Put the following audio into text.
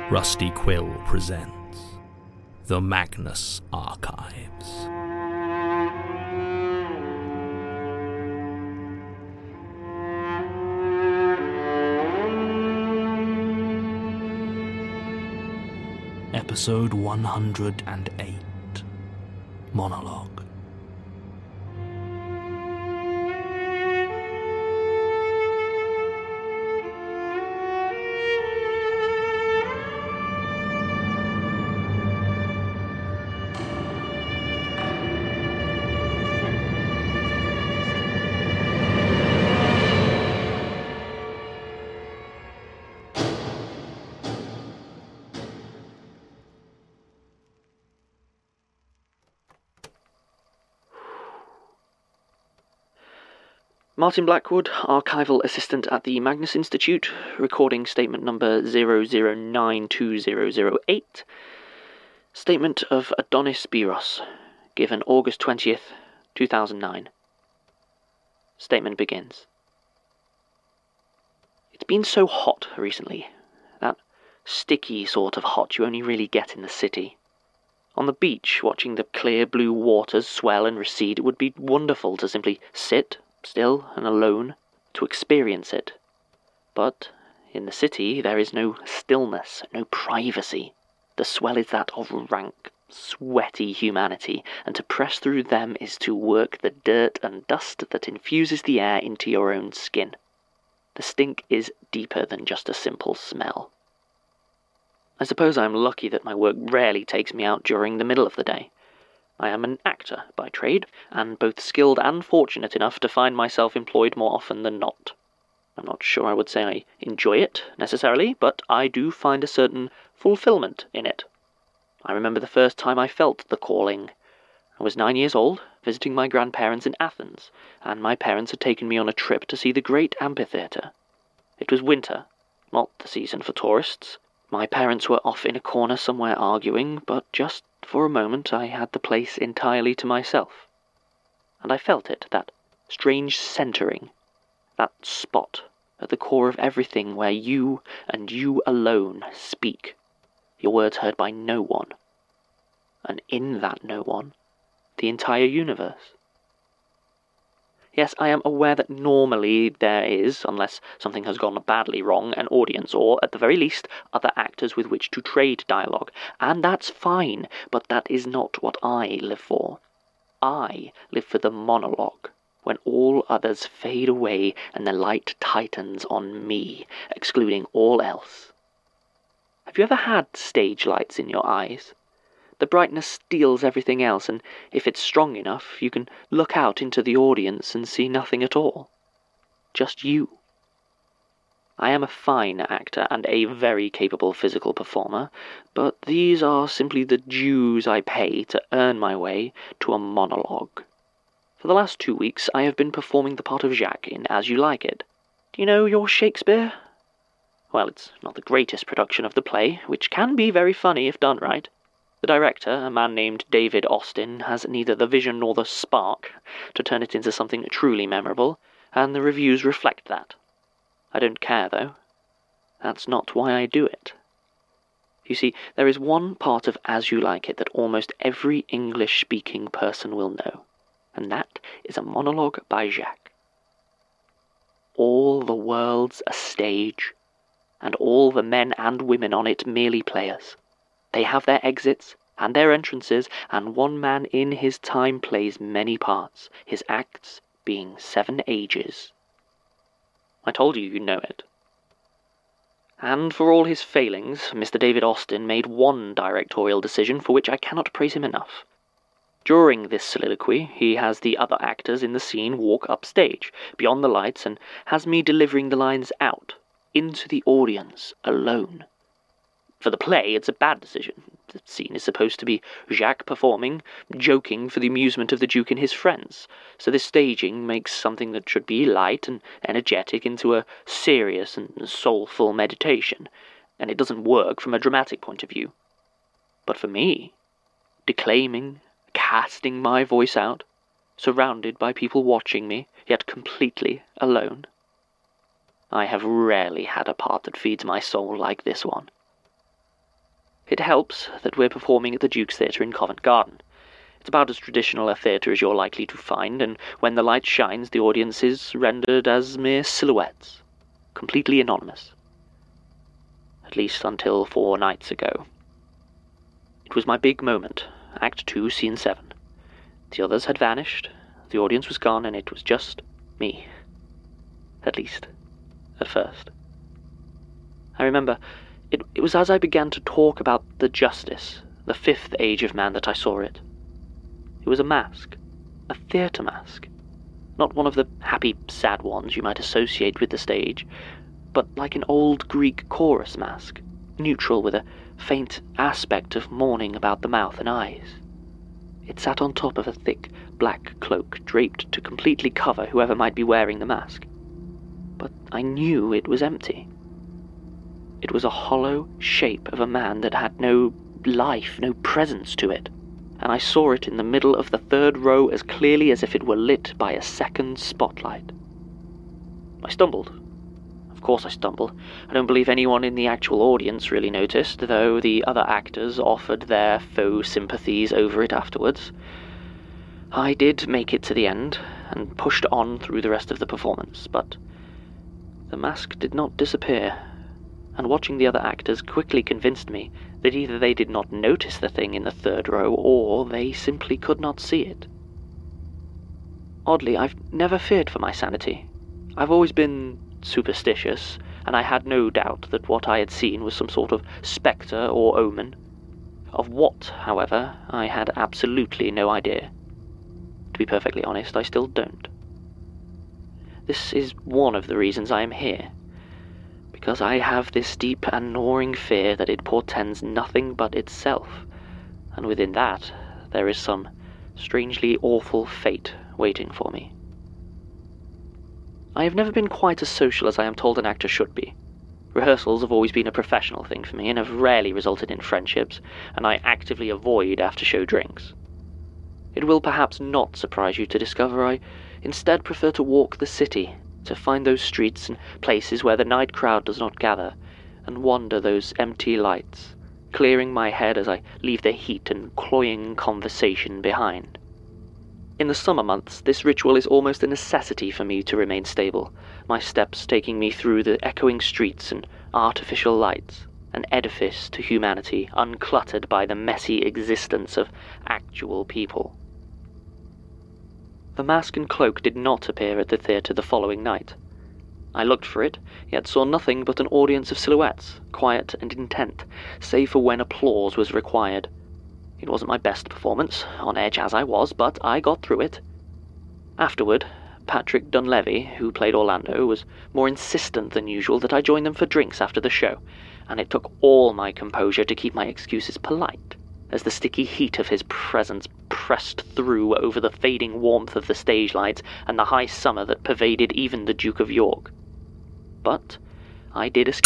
Rusty Quill presents The Magnus Archives. Episode 108, Monologue. Martin Blackwood, Archival Assistant at the Magnus Institute, recording statement number 0092008. Statement of Adonis Biros, given August 20th, 2009. Statement begins. It's been so hot recently. That sticky sort of hot you only really get in the city. On the beach, watching the clear blue waters swell and recede, it would be wonderful to simply sit still and alone, to experience it. But in the city there is no stillness, no privacy. The swell is that of rank, sweaty humanity, and to press through them is to work the dirt and dust that infuses the air into your own skin. The stink is deeper than just a simple smell. I suppose I'm lucky that my work rarely takes me out during the middle of the day. I am an actor by trade, and both skilled and fortunate enough to find myself employed more often than not. I'm not sure I would say I enjoy it, necessarily, but I do find a certain fulfillment in it. I remember the first time I felt the calling. I was 9 years old, visiting my grandparents in Athens, and my parents had taken me on a trip to see the great amphitheatre. It was winter, not the season for tourists. My parents were off in a corner somewhere arguing, but just for a moment I had the place entirely to myself. And I felt it, that strange centering, that spot at the core of everything where you and you alone speak, your words heard by no one. And in that no one, the entire universe. Yes, I am aware that normally there is, unless something has gone badly wrong, an audience, or, at the very least, other actors with which to trade dialogue, and that's fine, but that is not what I live for. I live for the monologue, when all others fade away and the light tightens on me, excluding all else. Have you ever had stage lights in your eyes? The brightness steals everything else, and if it's strong enough, you can look out into the audience and see nothing at all. Just you. I am a fine actor and a very capable physical performer, but these are simply the dues I pay to earn my way to a monologue. For the last 2 weeks, I have been performing the part of Jacques in As You Like It. Do you know your Shakespeare? Well, it's not the greatest production of the play, which can be very funny if done right. The director, a man named David Austin, has neither the vision nor the spark to turn it into something truly memorable, and the reviews reflect that. I don't care, though. That's not why I do it. You see, there is one part of As You Like It that almost every English-speaking person will know, and that is a monologue by Jacques. All the world's a stage, and all the men and women on it merely players. They have their exits and their entrances, and one man in his time plays many parts, his acts being 7 ages. I told you know it. And for all his failings, Mr. David Austin made one directorial decision for which I cannot praise him enough. During this soliloquy, he has the other actors in the scene walk upstage, beyond the lights, and has me delivering the lines out, into the audience, alone. For the play, it's a bad decision. The scene is supposed to be Jacques performing, joking for the amusement of the Duke and his friends, so this staging makes something that should be light and energetic into a serious and soulful meditation, and it doesn't work from a dramatic point of view. But for me, declaiming, casting my voice out, surrounded by people watching me, yet completely alone, I have rarely had a part that feeds my soul like this one. It helps that we're performing at the Duke's Theatre in Covent Garden. It's about as traditional a theatre as you're likely to find, and when the light shines, the audience is rendered as mere silhouettes, completely anonymous. At least until 4 nights ago. It was my big moment, Act 2, Scene 7. The others had vanished, the audience was gone, and it was just me. At least, at first. I remember, it was as I began to talk about the justice, the 5th age of man, that I saw it. It was a mask, a theatre mask. Not one of the happy, sad ones you might associate with the stage, but like an old Greek chorus mask, neutral with a faint aspect of mourning about the mouth and eyes. It sat on top of a thick, black cloak draped to completely cover whoever might be wearing the mask. But I knew it was empty. It was a hollow shape of a man that had no life, no presence to it, and I saw it in the middle of the 3rd row as clearly as if it were lit by a second spotlight. I stumbled. Of course I stumbled. I don't believe anyone in the actual audience really noticed, though the other actors offered their faux sympathies over it afterwards. I did make it to the end, and pushed on through the rest of the performance, but the mask did not disappear, and watching the other actors quickly convinced me that either they did not notice the thing in the 3rd row, or they simply could not see it. Oddly, I've never feared for my sanity. I've always been superstitious, and I had no doubt that what I had seen was some sort of spectre or omen. Of what, however, I had absolutely no idea. To be perfectly honest, I still don't. This is one of the reasons I am here, because I have this deep and gnawing fear that it portends nothing but itself, and within that there is some strangely awful fate waiting for me. I have never been quite as social as I am told an actor should be. Rehearsals have always been a professional thing for me and have rarely resulted in friendships, and I actively avoid after-show drinks. It will perhaps not surprise you to discover I instead prefer to walk the city, to find those streets and places where the night crowd does not gather, and wander those empty lights, clearing my head as I leave the heat and cloying conversation behind. In the summer months, this ritual is almost a necessity for me to remain stable, my steps taking me through the echoing streets and artificial lights, an edifice to humanity uncluttered by the messy existence of actual people. The mask and cloak did not appear at the theatre the following night. I looked for it, yet saw nothing but an audience of silhouettes, quiet and intent, save for when applause was required. It wasn't my best performance, on edge as I was, but I got through it. Afterward, Patrick Dunleavy, who played Orlando, was more insistent than usual that I join them for drinks after the show, and it took all my composure to keep my excuses polite, as the sticky heat of his presence pressed through over the fading warmth of the stage lights and the high summer that pervaded even the Duke of York. But I did escape.